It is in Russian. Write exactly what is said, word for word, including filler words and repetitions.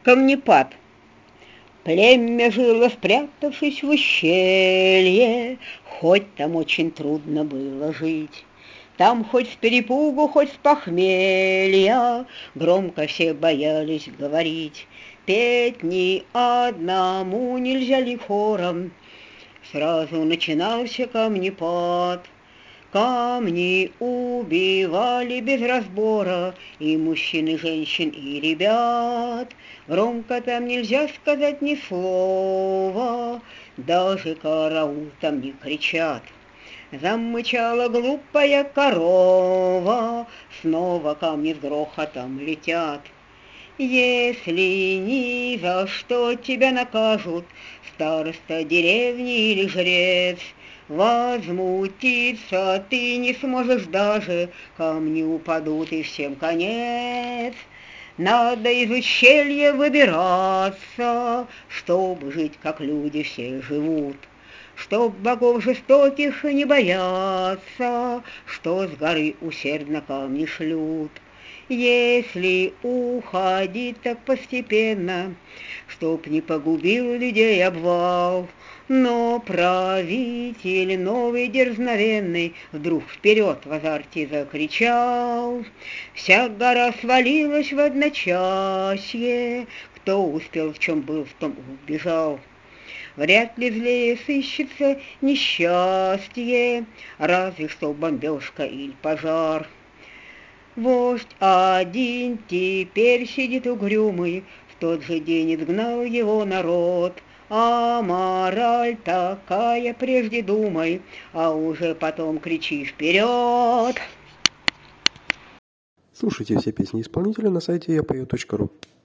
Камнепад. Племя жило, спрятавшись в ущелье, хоть там очень трудно было жить. Там хоть с перепугу, хоть с похмелья громко все боялись говорить. Петь ни одному нельзя ли хором, сразу начинался камнепад. Камни убивали без разбора и мужчин, и женщин, и ребят. Громко там нельзя сказать ни слова, даже караул там не кричат. Замычала глупая корова, снова камни с грохотом летят. Если ни за что тебя накажут, староста деревни или жрец, возмутиться ты не сможешь даже, камни упадут и всем конец. Надо из ущелья выбираться, чтобы жить, как люди все живут, чтоб богов жестоких не бояться, что с горы усердно камни шлют. Если уходить так постепенно, чтоб не погубил людей обвал, но правитель новый дерзновенный вдруг вперед в азарте закричал. Вся гора свалилась в одночасье, кто успел, в чем был, в том убежал. Вряд ли злее сыщется несчастье, разве что бомбежка или пожар. Вождь один теперь сидит угрюмый, в тот же день изгнал его народ. А мораль такая, прежде думай, а уже потом кричи вперед. Слушайте все песни исполнителя на сайте я пою точка ру.